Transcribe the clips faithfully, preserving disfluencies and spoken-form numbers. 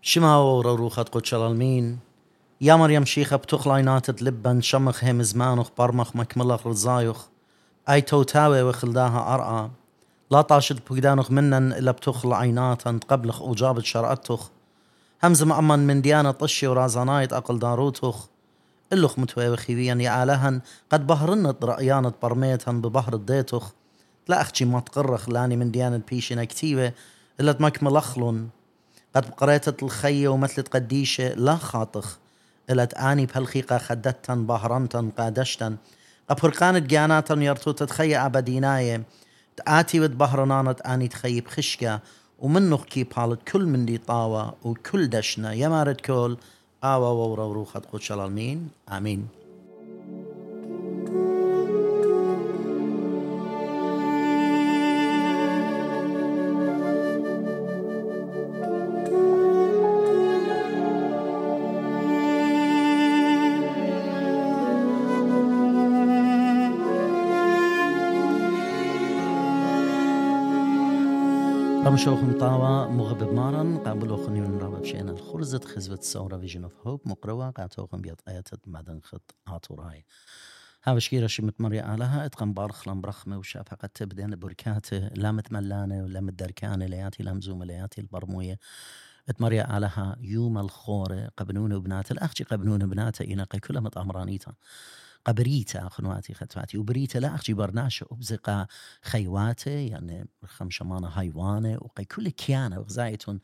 شما وروخت قد شلالمين يا مريم شيخة بتخلاينات لبن شمخ هم زمانخ برمخ مكملخ رزايخ اي توتاوي وخلداها ارقى لا طاشد بقدانخ منن الا بتخل عيناتا قبلخ وجابت شرعتخ همز مأمن من ديانة طشي ورازانايت اقل داروتخ اللخ متوي خيبيا يا آلهن قد بهرنت رأيانت برميتهن ببحر الديتخ لا اختي ما تقرخ لاني من ديانة بيشنا كتيبة الا تمكمل اخلن قد قريتت الخية ومثلت قديشة لا خاطخ إلا تآني بهالخيقة خدتن بهرنتن قادشتن أبهرقانت جاناتن يرتوت تخيى أبديناية تآتي بهرنانت آني تخيي بخشكة ومنخ كي بالت كل من دي طاوة وكل دشنا يمارد كل آوى وورا وروخت قد شلالمين آمين. رمشوخ مطاوة مغبب مارن قابلو خنيون رابب شينا الخرزة خزبة الصورة فيجن اوف هوب مقروة قاتوخن بيض آياتت مدن خط آتوراي هاوشكيرا شمت مريا آلها اتقن بارخ لمبرخمة وشافقة تبدين بركاته لامت ملانة ولامت دركانة لياتي لامزومة لياتي البرموية اتمريا آلها يوم الخورة قبنون بنات الأخجي قبنون بنات إناقي كلها متأمرانيتا قبريتا خنواتي ختواتي وبريتا لا أخجي برناشة أبزقا خيواتي يعني خمشمانة هايوانة وقي كل كيانة وغزايتون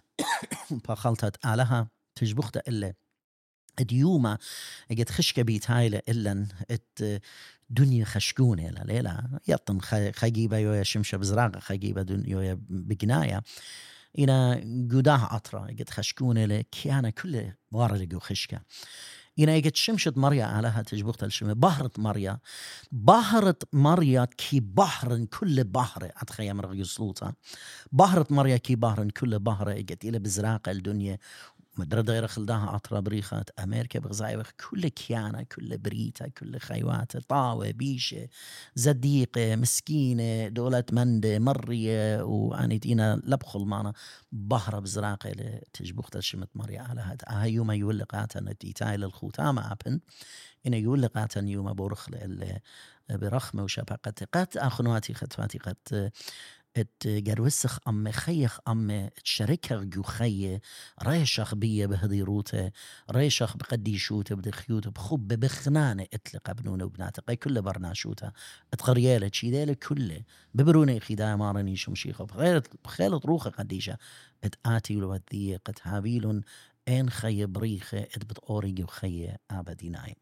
باخلتت آلها تجبخت إلا ديوما قد خشكة بيتايلة إلا ات دنيا خشكونة لا ليلا يطن خجيبة يويا شمشة بزراقة خجيبة دنيا بقناية إنا قداه أطرا قد خشكونة لكيانة كل وارلقو خشكة إنا قد شمشت مريا علىها تجبخت الشمة بحرت مريا بحرت مريا كي بحر كل بحر أتخيل مرغ يسلوطها بحرت مريا كي بحر كل بحر قد إلى بزراقة الدنيا مدرد غير خلداها أطرا بريخات أمريكا بغزايبخ كل كيانة كل بريتا كل خيوات طاوة بيشة زديقة مسكينة دولة مندة مرية وأني دينا لبخل معنا بحر بزراقة تجبخت الشمت مريا على هذا يوم يولقاتها نتيتاي للخوتام أبن إن يولقاتها يوم بورخل برخمة وشبقة قد أخنواتي ختواتي قد ات جروسخ أم خيخ أم تشركه جو خيه ريشخ بيه بهديروته ريشخ بقديشوته بدخيوته بخب بخنانة اتلق ابنونه وبناته قي كل برناشوته اتقريالة شيدالة كله ببرونه خدايا مارني شمشيخه بخيلة بخيلة روخه قديشة اتآتي لوذية قد هابيل ان خي بريخه ات بتقوري خيه آبديناي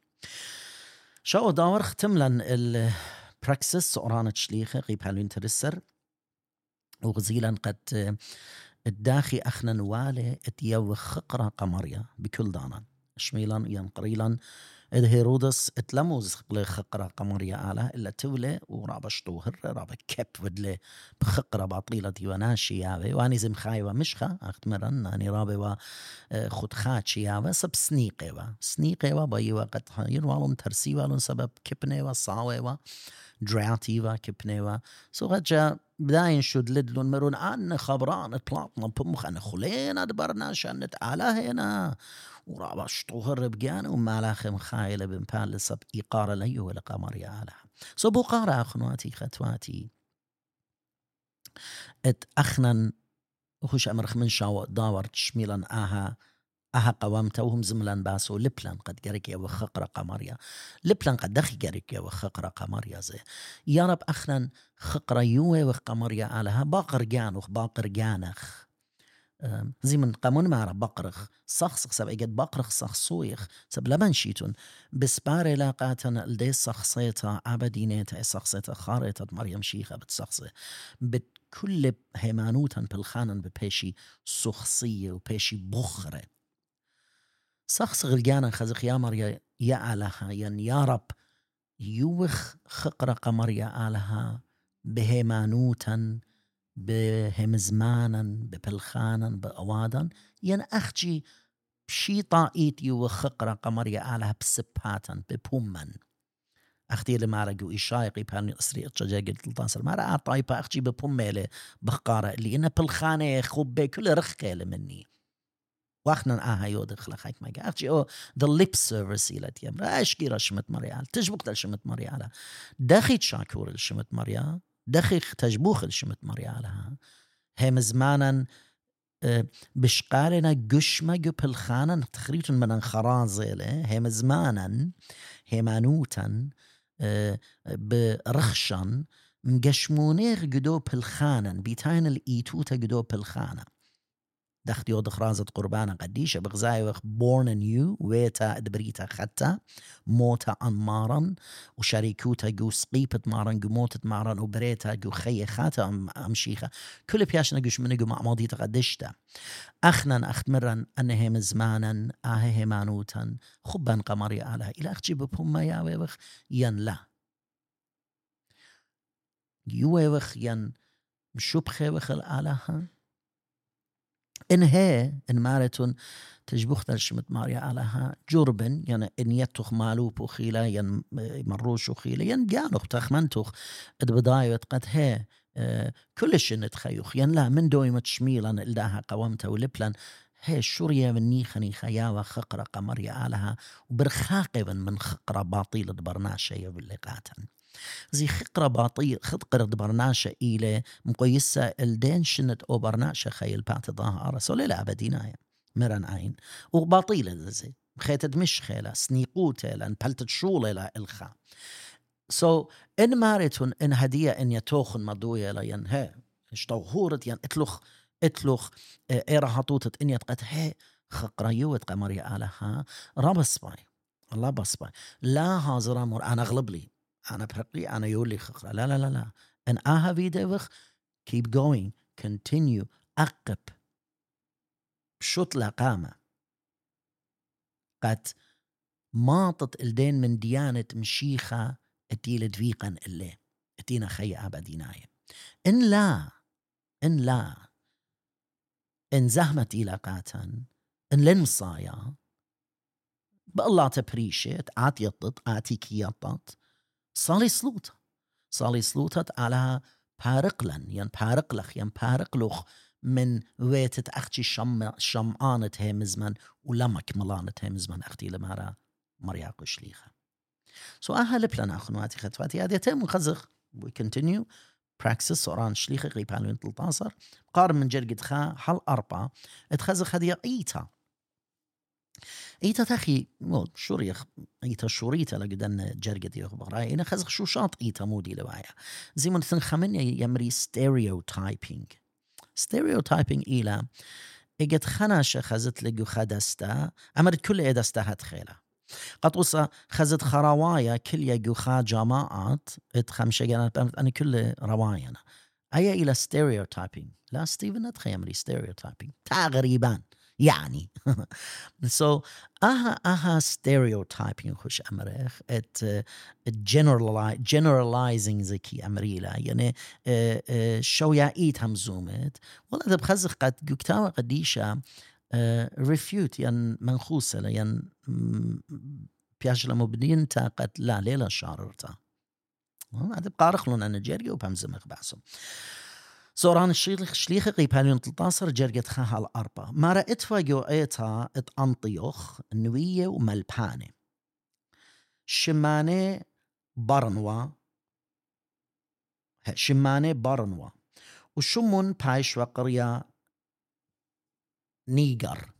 شاو داور ختملن البراكسس أورانة شليخه قيب هالوين ترسر وغزيلا قد الداخي أخنا نوالي اتيو خقرة قمرية بكل دانا شميلا ينقريلا إذ هيرودس اتلموز خقرة قمرية آله إلا تولي ورابش طوهر رابا كب ودلي بخقرة باطيلة ديواناشي يابي واني زم خايوة مشخة أختمرن أني رابي وخدخات شيابي سب سنيقي و سنيقي و بايوة قد ينوالون ترسيوالون سبب كبني و صاوي و دراتي و كبني و سو غجا بداين شد لدلون مرون أن خبران اطلاقنا بمخ أن خلينا دبرنا شان نتعالى هنا ورابش طوهر بجان ومالاخم خايلة بمبال لسب إيقار لي ولا قمر يالها سو بقارة أخنواتي ختواتي ات أخنن وخش أمرخ من شاو داور تشميلا آها أها قوامتوهم زملان باسو لبلان قد جريك يا وخقرة قمريا لبلان قد دخي جريك يا وخقرة قمريا زي يا رب أخنا خقرة يوه وقمريا علىها باقر جانوخ باقر جانخ زي من قامون مع بقرخ صخصخ سب اجد بقرخ صخصويخ سب لبن شيتون بسبار لاقاتنا لدي صخصيتا عبدينيتا صخصيتا خاريتا مريم شيخة بتصخصي بكل هيمانوتا بالخانن ببيشي سخصية وبيشي بخرة صخص غلجانا خزق يا مريا يا آلها ين يا رب يوخ خقرة قمريا آلها بهيمانوتا بهمزمانا ببلخانا بأوادا ين أخجي بشي طائت يوخ خقرة قمريا آلها بسباتا ببومن أختي لما رجو إشايقي بهالني أسري أتشجع قلت لطاسر ما رأى طايبة أخجي ببوميلة بخقارة اللي إنا بلخانة خب كل رخيلة مني واخنا آها يو دخل خايك ما قاعد أو the lip service إلى تيم راش كيرا شمت مريال تجبوك دل شمت مريالها دخيت شاكور الشمت مريال دخيخ تجبوخ الشمت مريالها هم زمانا بشقالنا قشمة قبل خانا تخريج من انخرازيله هم زمانا همانوتا برخشن مقشمونيغ قدو بالخانا بيتاين الإيتوتا قدو بالخانا دخت يود خرازة قربانا قديشة بغزاي وخ born anew ويتا ادبريتا خطا موتا انمارا وشاريكوتا جو سقيبت مارن جو موتت مارن وبريتا جو خي خاتا ام امشيخة كل بياشنا قوش منقو مع ماضيتا قدشتا اخنا اختمرا انهم زمانا اه همانوتا خبان قمري آلها الى اختي ببهم ما ياوي وخ ين لا يوي وخ ين مشوبخي وخ الآلها إن هي إن مارتون تجبخت الشمت ماريا علىها جربن يعني إن يتخ مالوب وخيلة ين مروش وخيلة ين جانوخ تخمنتخ البداية قد هي آه كلش نتخيخ ين لا من دوي متشميلا إلداها قوامته ولبلن هي شوريا من نيخني خياوة خقرة قمريا علىها وبرخاقبا من خقرة باطيلة برناشة باللقاتا زي خقرة باطيل خقرة برناشة إلى مقيسة الدين شنت أو برناشة خيل بات ظاهرة سولي لا أبدينايا مرن عين وباطيلة زي خيتت مش خيلة سنيقوتة لأن بلتت شولة لا إلخا سو so, إن مارتون إن هدية إن يتوخن مدوية لين هي اشتوهورت ين اتلخ اتلخ إيرا هطوتت إن يتقت هي خقرة يوت قمري آلها ربس باي الله بس باي لا هازرا مر أنا أغلب لي أنا بحقي أنا يولي خقرة لا لا لا لا أن آها فيديوخ keep going continue أقب بشوط لقامة قد ماطت الدين من ديانة مشيخة اتيل دويقا اللي اتينا خي أبديناي إن لا إن لا إن زهمت إلاقاتا إن لنصايا بالله تبريشت آتي يطط آتي كيطط صالي سلوطة صالي سلوطة على بارقلن ين بارقلخ ين بارقلخ من ويتت أختي شم شمعانة همزمن ولمك ملانة همزمن أختي لمارا مرياق شليخة سو أهل بلنا أخنواتي خطواتي هذه تم خزخ we continue practice صوران شليخة غيبان وين تلتاصر قارن من جرقد خا حل أربعة اتخزخ هذه إيتا إيتا تخي مو شوريخ إيتا شوريتا لقدن جرقد يخبراي إنا خزخ شو شاط إيتا مودي لوايا زي ما نتنخمن يمري stereotyping stereotyping إلى إجت خناشة خزت لجو خدستا أمرت كل إدستا هتخيلة قد وصا خزت خروايا كل يجو خا جماعات اتخمشة جانت أنا كل رواينا أي إلى stereotyping لا ستيفن أتخي أمري stereotyping تغريبان يعني so أها أها stereotyping خوش أمريخ it generalize generalizing زكي أمريلا يعني شو يعيد همزومت والله ده بخزق قد جكتاوة قديشة refute ين منخوصة ين بياش لمبنين تاقت لا ليلة شاررتا هذا بقارخ لنا أنا جرقي وبهمزمخ بحسهم سوران الشيخ شليخ قيباليون تلتاصر جرقت خاها الأربع ما رأيت فاجو ايتا ات أنطيوخ نوية وملبانة شمانة برنوا شمانة برنوا وشمون بايش وقرية نيجر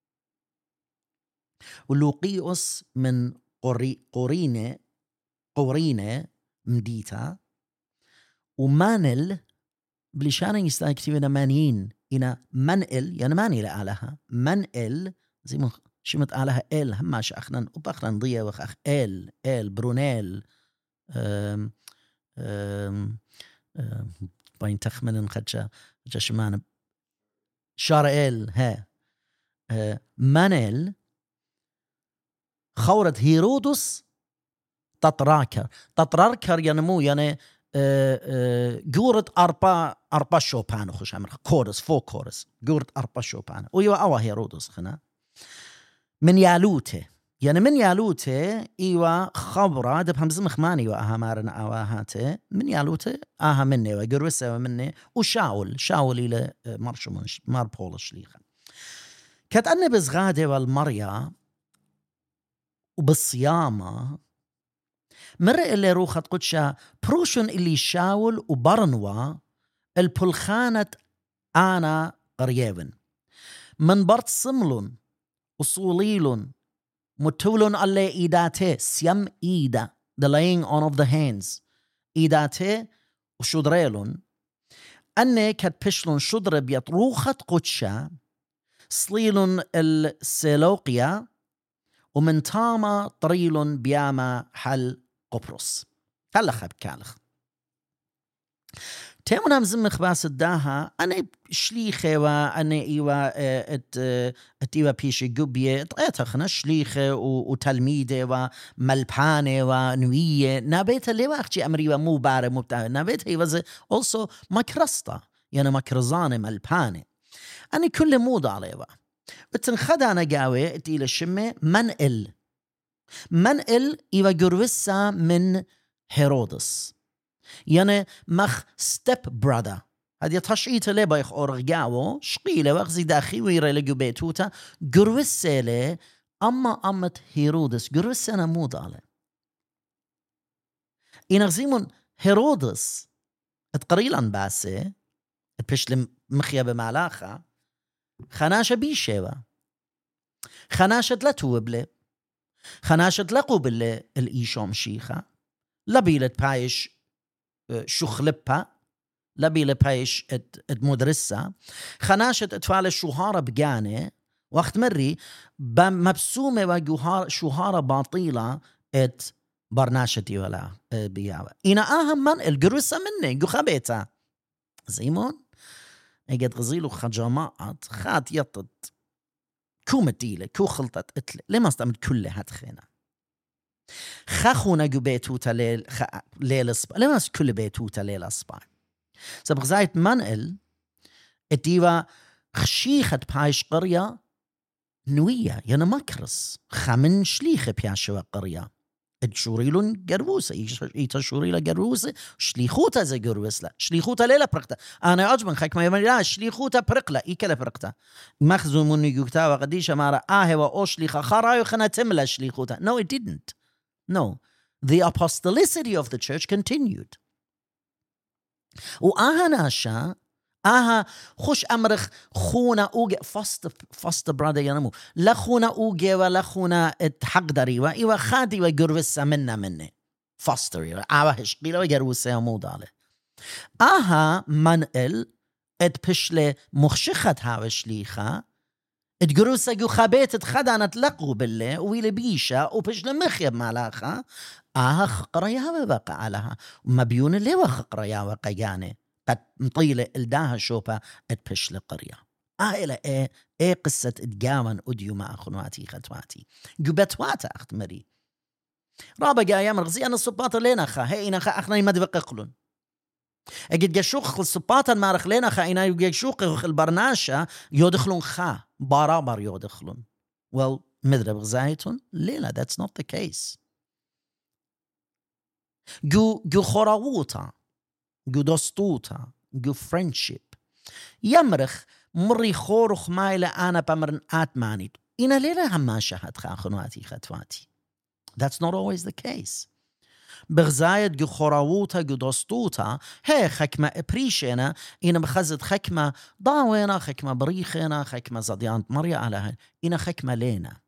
ولوقيوس من قري قرينة قرينة مديتا ومانل بلشان يستكتبنا مانين إنا منقل يعني ماني لآلها منقل زي ما شمت آلها إل هماش أخنا وبأخنا ضيا وخ إل إل برونيل أم أم أم باين تخمن خدشة جشمان شار إل ها منقل خورت هيرودس تطراكر تطراكر يعني مو يعني جورت أربع أربع شوبان خوش عمر كورس فو كورس جورت أربع شوبان ويوا أوا هيرودس خنا من يالوته يعني من يالوته إيوا خبرة ده بهمز مخماني وأها مارن أوا هاته من يالوته أها مني وجروسة ومني وشاول شاول إلى مرشمون مار بولش ليخا كتأني بزغادة والمريا وبالصيامة مر اللي روخة قدشة بروشن اللي شاول وبرنوا البلخانة أنا قريبن من برت صملون وصوليلون متولون على إيداته سيم إيدا the laying on of the hands إيداته وشدريلون أني كت بشلون شدر بيطروخة قدشة صليلون السيلوقيا ومن تاما طريلون بياما حل قبرص هلا خب كالخ تيمنا مزم خباس الداها أنا شليخة وأنا إيوا ات ات إيوا بيشي قبية طيتخنا شليخة وتلميذة وملبانة ونوية نابيتها ليه وقتي أمريوا مو بارة مبتاع نابيتها يوزي also مكرستا يعني مكرزانة ملبانة أنا كل موضة عليها بتنخدع نجاوي تيل الشمة منقل منقل إيوا جروسا من هيرودس يعني مخ ستيب برادا هذه تشعيت لي بايخ أورغاو شقيلة وغزي داخي ويرى لجو بيتوتا جروسة لي أما أمت هيرودس جروسة نمود على إن غزيمون هيرودس اتقريلا باسي اتبشل مخيا بمعلاخة خناشة بيشيوا خناشة لا توبلي خناشة لا قوبل الإيشوم شيخة لبيلة بايش شخلبها لبيلة بايش ات مدرسة خناشة اتفعل الشهارة بجانة وقت مري بمبسومة وجوهار شهارة باطيلة ات برناشتي ولا بياوة إنا أهم من الجروسة مني جو خبيتها زيمون اجد غزيلو خجماعات خات يطد كو متيلة كو خلطت اتلة لما استعمل كل هات خينا خاخونا جو بيتوتا ليل خ... ليل الصبح لما است كل بيتوتا ليل الصبح سبق زايت منقل اتيوا خشيخة بايش قرية نوية يعني مكرس خمن شليخة بياشوا قرية الشوريلون جروسة إيتا شوريلا جروسة شليخوتا زي جروسلا شليخوتا ليلة برقتا أنا أجمع خيك ما يمني شليخوتا برقلا إيكلا برقتا مخزو مني جوكتا وقديشة مارا آه وأو شليخا خرايو خنا تملا شليخوتا no it didn't no the apostolicity of the church continued وآها ناشا آها خوش أمرخ خونا أوجي فاست فاست برادا ينمو لا خونا أوجي ولا خونا اتحقدري وإيوا خادي وجروسا منا مني فاستري آها هشقيلا وجروسا يمود عليه آها منقل ات بشلي مخشخت هاوش ليخا ات جروسا جو خبيت اتخدانت لقو بالله ويلي بيشا وبشلي مخيب مالاخا آها خقريها وبقى عليها ومبيون اللي وخقريها وقياني قد مطيلة الداها شوبا اتبش لقرية آئلة ايه ايه قصة اتقاون اديو مع اخنواتي ختواتي قبتواتا اخت مري رابا قايا مرغزي انا الصباطة لينا خا هي انا خا اخنا يمدبق اقلون اجد قشوق الصباطة المارخ لينا خا انا يقشوق البرناشة يودخلون خا بارابر يودخلون well مدرب غزايتون ليلا that's not the case جو جو خراووتا جو دوستوتا جو فريندشيب يمرخ مري خورخ مايلة أنا بمرن آتمانيت إنا ليلة هما شهد خاخنواتي خطواتي that's not always the case بغزايت جو خراووتا جو دوستوتا هي خكمة إبريشينا إنا بخزت خكمة ضاوينا خكمة بريخينا خكمة زديانت مريا على إنا خكمة لينا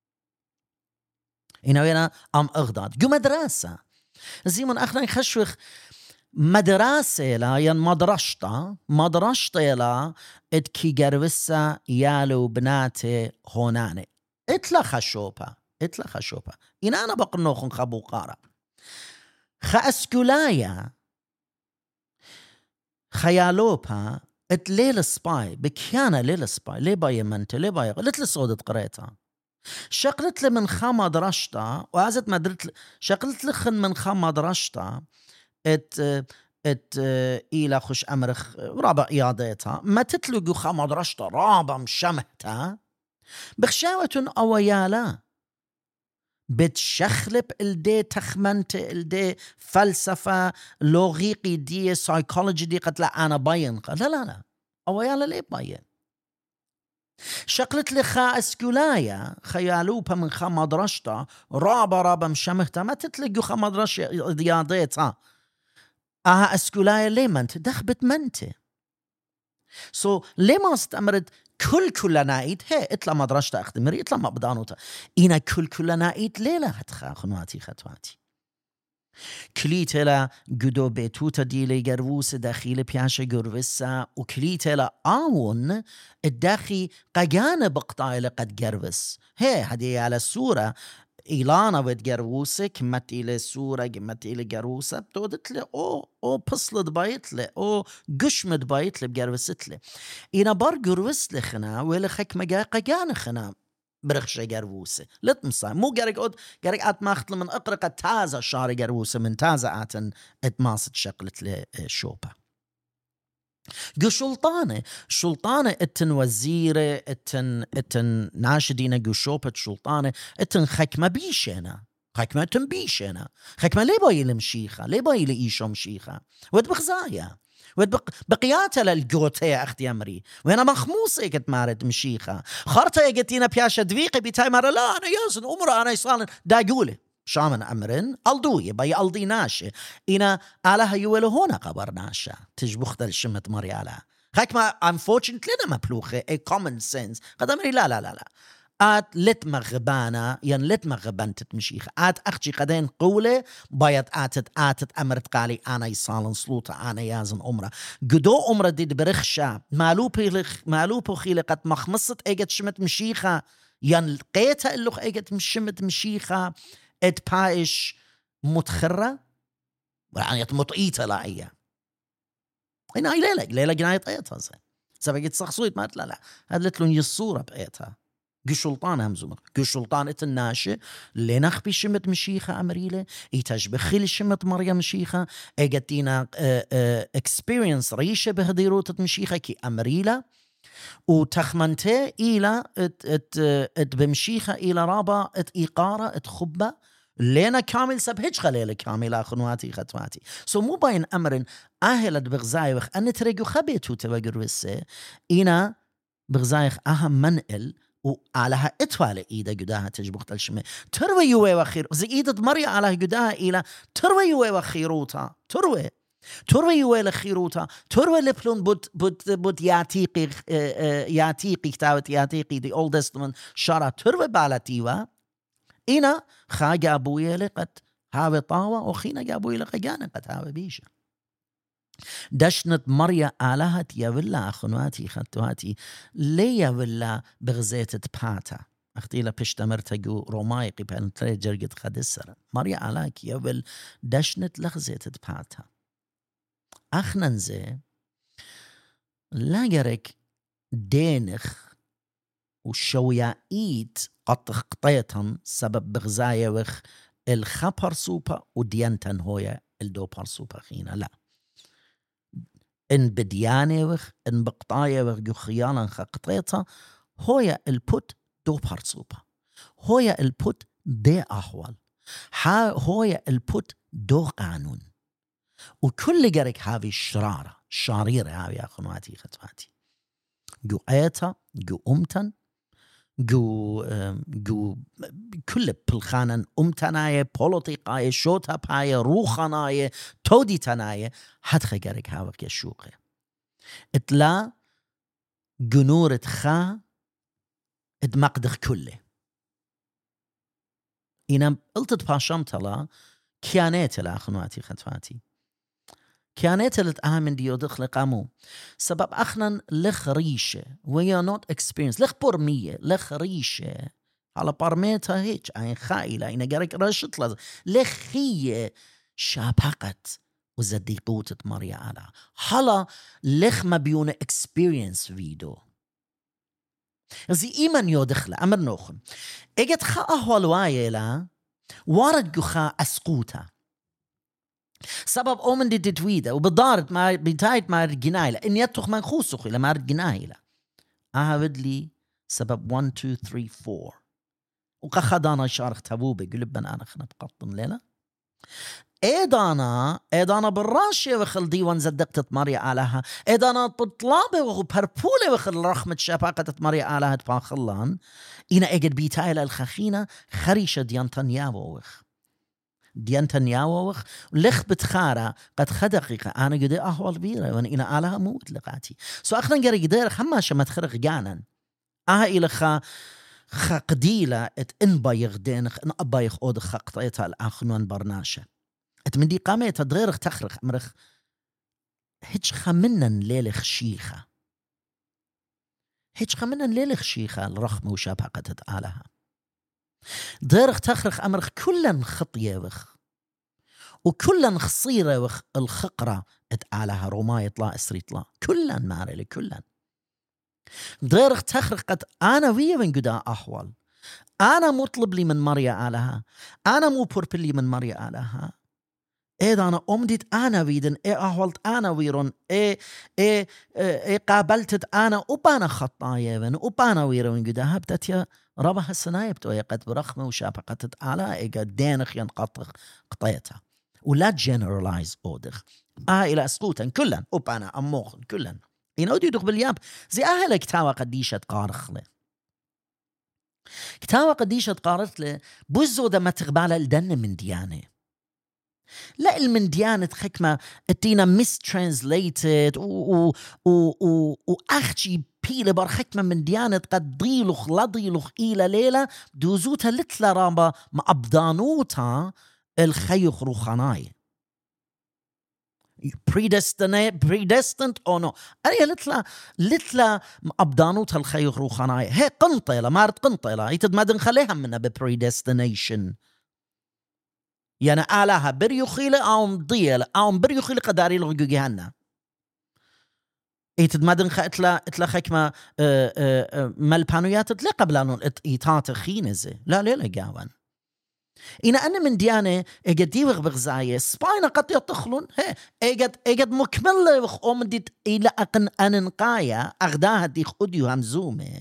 إنا وينا أم أغضاد جو مدرسة زيمون أخنا يخشوخ مدرسة لا ين مدرشتا مدرشتا لا ات كي جروسا يالو بناتي هوناني اتلا خشوبا اتلا خشوبا إن أنا بقنوخن خبو قارا خأسكولايا خيالوبا ات ليل سباي بكيانا ليل سباي ليه باي منت ليه باي قلت لي صودت قريتها شقلت لي من خا مدرشتا وعزت مدرت شقلت لي من خا مدرشتا ات ات إلى خش أمرخ رابع إيادتها ما تتلقوا خمد رشطة رابع مشمهتها بخشاوة أويالا بتشخلب الدي تخمنت الدي فلسفة لوغيقي دي سايكولوجي دي قد لا أنا باين لا لا لا أويالا ليه باين شقلت لخا اسكولايا خيالوبا من خا مدرشتا رابا رابا مشمهتا ما تتلقوا خا مدرش رياضيتا اها اسكولايا ليه منت دخبت منتي سو so, لما استمرت كل كل نايت هي اطلع مدرشتا اختمري اطلع مبدانوتا اينا كل كل نايت ليلة هتخا خنواتي خطواتي كليتلا جدو بيتوتا ديلي جروس داخل بياشا جروسا وكليتلا آون الداخي قجانا بقطايل قد جروس هي هدي على الصورة إيلانا ود جروسة كمت إلى الصورة كمت إلى جروسة بتودت لي أو أو بصلت بايت لي أو قشمت بايت لي بجروست لي إنا بار جروس لي خنا ولا خك مجا قجانا خنا برخشة جروسة لتمصا مو جرق قد جرق آت ماختل من أقرقة تازة شعر جروسة من تازة آتن اتماست شقلت لشوبة جو شلطانة شلطانة اتن وزيرة اتن اتن ناشدين جو شوبة شلطانة اتن خكمة بيشينا خكمة اتن بيشينا خكمة ليه باي لمشيخة ليه باي لإيشو مشيخة ود بخزايا ود بقياتها للجوتية أختي أمري وأنا مخموصة كت مارد مشيخة خارطة يقتينا بياشا دويقي بيتاي مرة لا أنا يازن أمرا أنا يصالن داقولي شامن أمرن ألدوية باي ألدي ناشي إنا آلها يولو هنا قبر ناشا تجبخت الشمت مري آلها خاك ما unfortunately لنا مبلوخة a common sense قد أمري لا لا لا لا آت لت مغبانا ين لت مغبانتت مشيخة آت أختي قدين قولة بايت آتت آتت أمرت قالي أنا يصالن سلوطة أنا يازن أمرا قدو أمرا ديد برخشا مالو بيلخ مالو بخيلة قد مخمصت ايجت شمت مشيخة ين لقيتها اللوخ ايجت مشمت مشيخة اد بايش متخرة يعني مطئيتة لاعية هنا هاي ليلة ليلة جناية ايتها زين سبقت صخصويت ما لا لا هدلت لون يصورة بأيتها قو شلطان همزومك قو شلطان اتناشي اللي نخبي شمت مشيخة أمريلة يتشبه خيل شمت مريم مشيخة ايقتينا اكسبيرينس ريشة بهديروتة مشيخة كي أمريلة وتخمنته إلى ات ات ات بمشيخة إلى رابا ات إيقارة ات خبة لينا كامل سبهج خليل كامل أخنواتي ختماتي سو مو باين أمرن أهلت بغزايوخ أن تريقو خبيتو تبقر وسي إنا بغزايخ أهم منقل وعلىها إتوالي إيدا قداها تجبخت الشمي تروي يوي وخير زي إيدا مريا على قداها إلى تروي يوي وخيروتا تروي تروي يوي لخيروتا تروي لبلون بود بود بود ياتيقي ياتيقي كتابت ياتيقي the oldest one شارع تروي بالاتيوا إنا خا جابوية لقد هاوي طاوة وخينا جابوية لقد جانا قد هاوي بيشا دشنت مريا آلهت يولا أخنواتي خطواتي لي يولا بغزيت باتا أختي لا بشتمرتقو رومايقي بأن تري جرقت خدسر مريا آلاك يول دشنت لغزيت باتا أخننزي لا جرك دينخ وشويائيت قطخ قطيتن سبب بغزايا وخ الخبر سوبا وديانتن هويا الدو بارسوبا خينا لا إن بديانة وخ إن بقطايا وخ جو خيالا خقطيتا هويا البوت دو بارسوبا هويا البوت دي أحوال هويا البوت دو قانون وكل جرك هذه الشرارة شريرة هذه أخواتي خطواتي جو آيتا جو أمتن جو جو كل بالخانن أمتناية بوليتيقاية شوتا باية روخاناية تودي تناية حد خجرك هاوك يشوقه اتلا جنورة خا ادمقدخ كله إنا قلت باشمت لا كيانات لا أخواتي خطواتي كانت التآمن ديو دخل قامو سبب أخنا لخ ريشة ويا نوت اكسبيرينس لخ برمية لخ ريشة على برميتها هيك عين خائلة إنا قارك رشت لز لخية شابقت وزديقوتة مريا على حالا لخ ما بيون اكسبيرينس فيدو زي إيمان يو دخل أمر نوخن اجت خا أهوالوايا لا وارد جو خا أسقوتا سبب أومن دي تتويدا وبضارت ما بتايت ما رجنايلا إن يتخ من خوسخ إلى ما رجنايلا أهود لي سبب one two three four وقخدانا شارخ تبوبة قلبنا أنا خنا بقطن ليلة ايدانا ايدانا بالراشية وخل ديوان زدقت مريا علىها ايدانا بطلابة وبربولة وخل رخمة شباقة مريا علىها تفاخلان إنا اجد بيتايل الخخينة خريشة ديانتان ياووخ ديانتان ياووخ لخ بتخارة قد خدقيقة أنا قد أهوال بيرة وأن إنا علىها موت لقاتي سو أخنا نقري قدير خما شمت خرق جانا أها إلى خا خا قديلة ات انبايغ دينخ ان أبايغ أود خا قطعيتها الآخنوان برناشة ات من دي قامة تدغيرخ تخرخ أمرخ هيتش خمنن ليلخ شيخة هيتش خمنن ليلخ شيخة الرخمة وشابقة تتعالها دغيرخ تخرخ أمرخ كلن خطية وخ وكلن خصيرة وخ الخقرة اتعالها روما يطلع اسريطلا كلن مارلي كلن دغيرخ تخرخ قد أنا ويا من قدا أحوال أنا مطلب لي من مريا آلها أنا مو بوربل لي من مريا آلها إيه أنا أمدت أنا ويدن إيه أحوالت أنا ويرون إيه إيه إيه قابلتت أنا وبانا خطايا ون وبانا ويرون قدا هبتت يا ربها السناية بتويا قد برخمة وشابقتت آلها إيه قد دينخ ينقطخ قطيتها ولا جنرالايز أودخ آه إلى أسقوطا كلن وبانا أموخن كلن ينودي يدخ بالياب زي أهل كتاوة قديشة قارخ له كتاوة قديشة قارخ له بزو ده ما تغبالة الدن من ديانة لا المن ديانة حكمة اتينا ميس ترانسليتد وأخجي بيلة بار حكمة من ديانة قد ضيلخ لضيلخ إلى ليلة دوزوتا لتلا رابا ما أبدانوتا الخيخ روخاناي predestinate predestined or no أريا لتلا لتلا أبدانوت الخيخ روخاناي هي قنطلة مارت قنطلة يتد ما دنخليها منها بpredestination يعني آلها بريوخيلة أو ضيل أو بريوخيلة قداري لغو جهنم يتد ما دنخ إتلا إتلا خكمة مالبانويات إتلا قبلانون إتات خينزة لا لا لا جاوان إن أنا من ديانة إجد ديوغ بغزاية سباينا قد يطخلون هي إجد إجد مكملة وخ أمدت إلى أقن أننقايا أغداها ديخ أديو همزومة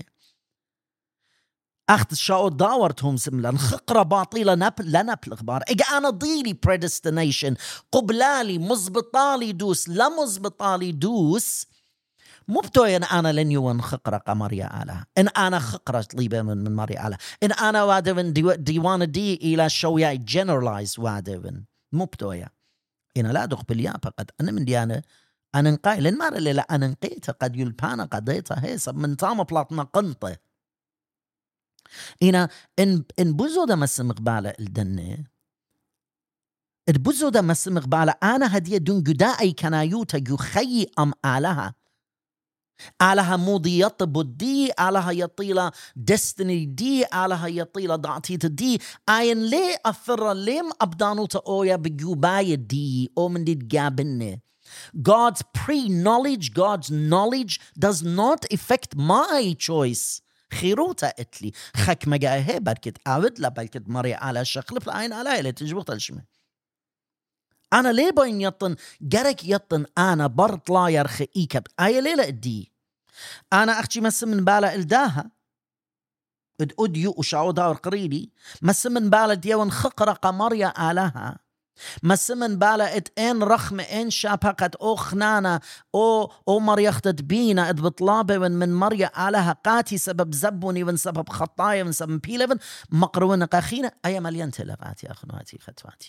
أخذ شاو داورتهم سملا خقرة باطيلة نبل لا نبل إخبار إجا أنا ضيلي predestination قبلالي مزبطالي دوس لا مزبطالي دوس مو بتوين أنا لن يوان خقرة قمرية آلها إن أنا خقرة طليبة من, من مريا آلها إن أنا وادوين دي ديوان دي إلى شوية generalize وادوين مو بتوين إن لا دخ باليابا قد أنا من ديانة أنا نقاي لن مارا للا أنا نقيتها قد يلبانا قديتها هيسا من تام بلاطنا قنطة إن إن إن بوزو دا مسم قبالة الدنة البوزو دا مسم قبالة أنا هدية دون قدائي كنايوتا يخي أم آلها آلها موضي يطب دي آلها يطيلة ديستني دي آلها يطيلة ضعتيت دي آين ليه أفر ليم أبدانوتا أويا بجوباية دي أو من دي تجابني God's pre-knowledge God's knowledge does not affect my choice خيروتا اتلي خك مجا هي بركت أود لا بركت مري على شخلف العين على اللي تجبط الشمه أنا ليه بين يطن جرك يطن أنا برط لا يرخي إيكب أي ليلة دي أنا أختي مس من بالا الداها اد أديو وشعو داور قريبي مس من بالا ديوان خقرة قمريا آلها مس من بالا ات إن رخم إن شابقت أو خنانا أو أو مريختت بينا اد بطلابة من مريا آلها قاتي سبب زبوني من سبب خطايا من سبب بيلفن مقرونا قاخينا أي مليان تلغاتي أخنواتي خطواتي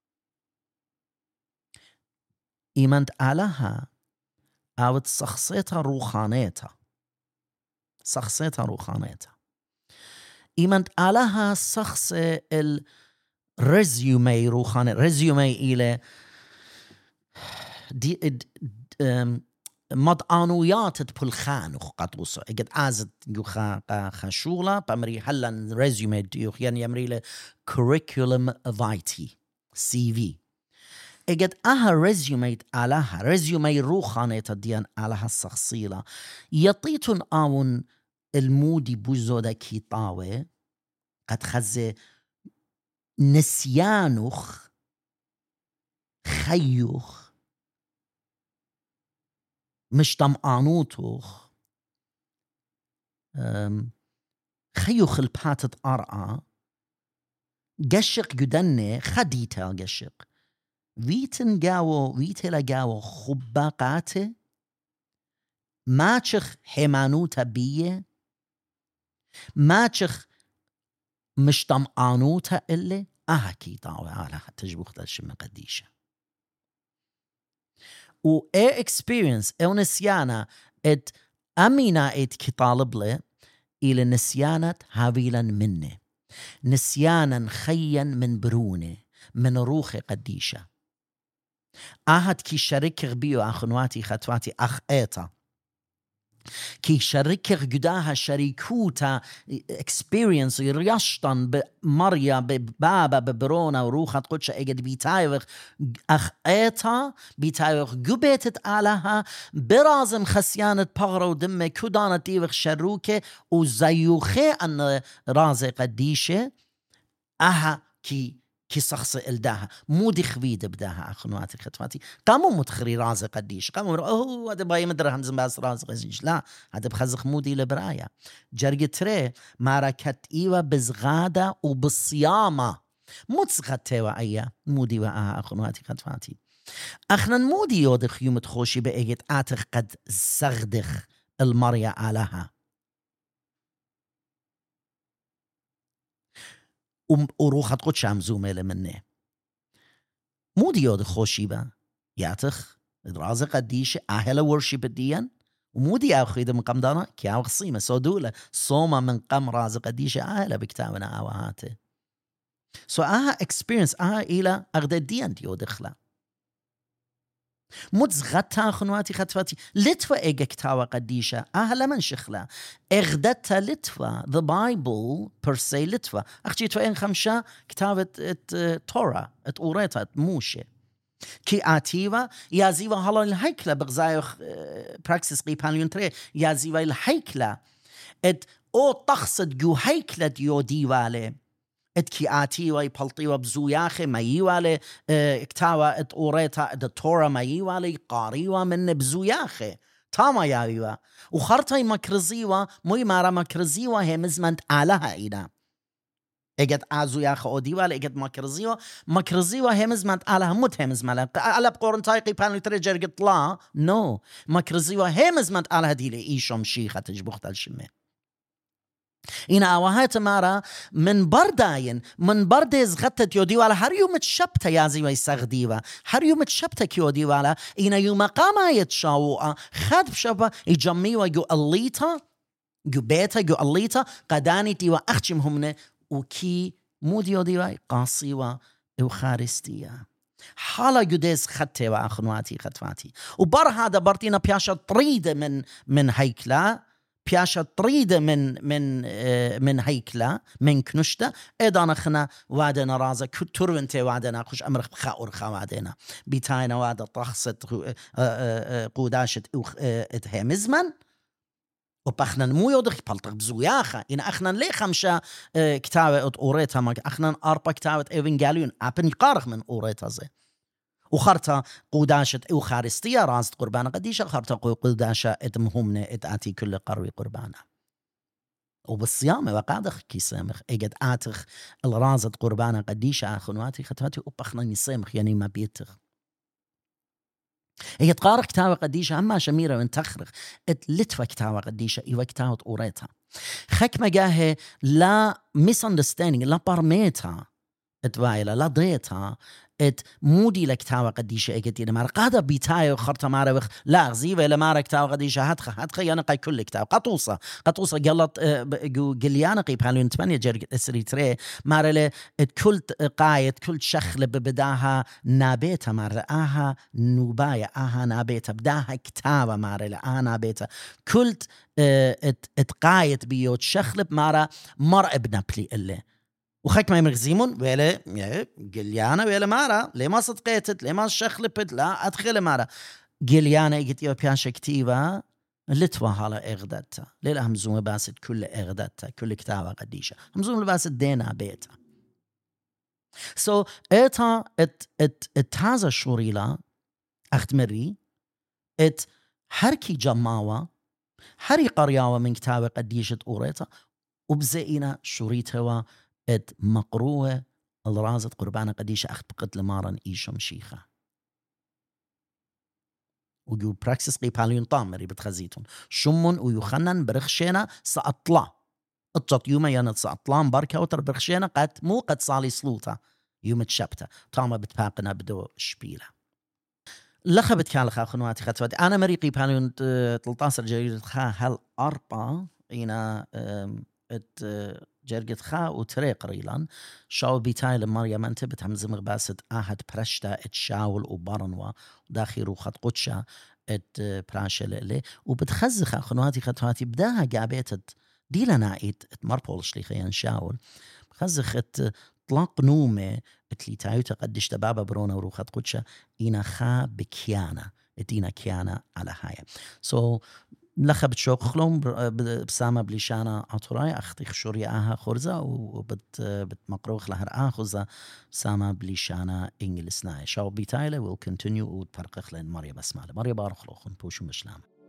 إيمانت آلها أو شخصيتها روحانيتها شخصيتها روحانيتها إيمانت آلها شخص الرزيومي روحاني رزيومي إلى دي مضانويات بالخانوخ قطوسه اجد ازت يوخا خشوله بمري حلا رزيومي ديوخ يعني يمري له curriculum vitae سي في اجد اها رزيوميت علىها رزيومي روحانية ديان علىها الشخصيلة يطيتن آون المودي بوزودا كيطاوي قد خزي نسيانوخ خيوخ مش طمآنوتوخ خيوخ الباتت أرعى قشق جدني خديتا قشق ویتن گاو ویتلا گاو خباقاته ماچخ حمانوتا بیه ماچخ مشتم آنوتا اللي أهكي طاوة على تجبوخ الشمة قديشة و اي اكسبيرينس او نسيانا ات امينا ات كطالب له الى نسيانة هابيلا منه نسيانا خيا من برونه من روخ قديشة اهد كي شريك غبيو اخنواتي خطواتي اخ ايتا كي شريك غداها شريكوتا اكسبيرينس رياشتن بمريا ببابا ببرونا وروخة قدشة اجد بيتايوخ اخ ايتا بيتايوخ قبيتت آلها برازم خسيانة بغرو دمي كودانة ديوخ شروكة وزيوخي ان رازي قديشة اها كي كي شخص الداها مو دي خويد بداها اخنواتي خطواتي قاموا متخري رازق قديش قاموا اوه هذا باي مدري همزم باس رازق قديش لا هذا بخزخ مودي لبرايا جرق تري ماركت ايوه بزغادة وبالصيامة متسغتوا ايا مودي وآها اخنواتي خطواتي اخنا مودي يودخ يوم تخوشي بايجت اتخ قد سغدخ المريا آلها وروخة قدش عمزومة لمنه مودي يود خوشيبا ياتخ رازق قديشة أهلا ورشيب الديان ومودي أخيد من قمدانا كي أو خصيمة سودولة صومة من قم رازق قديشة أهلا بكتابنا أوهاته سو أها experience أها إلى أغدى الديان ديو دخلا متزغتا خنواتي خطفاتي لتوا إيجا كتاوة قديشة أهلا من شخلا إغدتا لتوا the Bible per se لتوا أختي توا إن خمشة كتابة تورا أوريتا موشة كي آتيوا يازيوا هلا الهيكلة بغزايوخ براكسس قيبانيون تري يازيوا الهيكلة ات أو تخصد جو هيكلة ديو ديوالي ات كي آتيوا يبلطيوا بزوياخي ما يوالي اكتاوا ات أوريتا ات تورا ما يوالي قاريوا من بزوياخي تاما ياويوا وخرطي مكرزيوا موي مارا مكرزيوا هي مزمنت آلها إينا اجت ازو يا خو ديوال اجت ماكرزيو ماكرزيو همزمت على همت همزمت على بقرنتاي قيبان ترجر قلت لا نو ماكرزيو همزمت على هدي لي ايشم شيخه تجبخت الشمه إن أوهات مارا من برداين من بردز غتت يوديوالا هر يوم تشبت يازي ويسغديوا هر يوم تشبت كيوديوالا إن يوم قاما يتشاووا خد بشبا يجميوا جو الليتا جو بيتا جو الليتا قداني تيوا أخشمهمنا وكي موديو ديواي قاصيوا إوخارستيا حالا جديز خطي وأخنواتي خطواتي وبر هذا برتينا بياشا طريدة من من هيكلا بياشا طريدة من من من هيكلا من كنشتا إدانا خنا وادنا رازا كتر وانتي وادنا خوش أمر خاور خوادنا بيتاينا وادا طخصت قوداشت اتهمزمن وبخنا مو يودخ بلطق بزوياخا إن أخنا ليه خمسة اه كتابة أوريتا ما أخنا أربع كتابة إيفنجاليون أبن يقارخ من أوريتا زي وخرطة قوداشة أوخارستية رازت قربانة قديشة خرطة قوداشة إتمهمنة إتآتي كل قروي قربانة وبالصيامة وقادخ كي سامخ إجد آتخ الرازت قربانة قديشة أخنواتي خطواتي وبخنا نسامخ يعني ما بيتخ هي تقارق كتابة قديشة أما شميرة من تخرخ اتلتفى كتابة قديشة إيوة كتابة أوريتها خك مجاهي لا misunderstanding لا بارميتها اتوايلة لا ضيتها ات مودي لكتابة قديشة اجت إذا مارا قادة بيتاي وخرطة مارا وخ لا غزيبة إلا مارا كتابة قديشة هاتخ هاتخ ينقى كل كتاب قطوصة قطوصة قلت قليانا قيب هالون تمانية جرق اسري تري مارا له كل قايد كل شخل ببداها نابيتا مارا آها نوبايا آها نابيتا بداها كتابة مارا له آها نابيتا كل اتقايد بيوت شخل مارا مر ابن بلي اللي وخك ما يمرغزيمون ولا قليانا ولا مارا ليه ما صدقيتت ليه ما شخلبت لا أدخل مارا قليانا يجت يو بيانشا كتيبا لتوا هلا إغدادتا ليه همزوم باسد كل إغدادتا كل كتابة قديشة همزوم باسد دينا بيتا سو so, إتا ات ات ات هذا شوريلا أختمري ات هركي جماوة هري قرياوة من كتابة قديشة أوريتا وبزينا شوريتها ات مقروة الرازت قربانة قديش أخت بقتل مارن إيشم شيخة ويو براكسس قيباليون طامري بتخزيتون شمون ويخنن برخشينا سأطلع اطجت يوما يانت سأطلان بركة وتر برخشينا قد مو قد صالي سلوطة يوم تشبته طامة بتباقنا بدو شبيلة لخبت كالخا خنواتي خطواتي أنا مري قيباليون تلطاسر جريدة خا هل أربعة إنا ات جرجت خا وتريق ريلان شاو بيتاي لمريم أنت بتهمزم غباسد أحد برشتا ات شاول وبرنوا وداخيرو خط قدشا ات براشة للي وبتخزخا خنواتي خطواتي بداها قابيتت دي لنا ايت ات مربول شليخيان شاول بخزخ ات طلاق نومه اتلي تايوتا قدش تبابا برونا وروخت قدشا إنا خا بكيانا اتينا كيانا على هاي سو so, لخبت شوق خلوم بسامة بليشانا عطراي أختي خشوري آها خرزة وبت بتمقروخ لهر آخذة بسامة بليشانا إنجلسناي شاو بيتايلة will continue وترقخ لين مريا بسمالة مريا بارخلوخن بوشو مشلام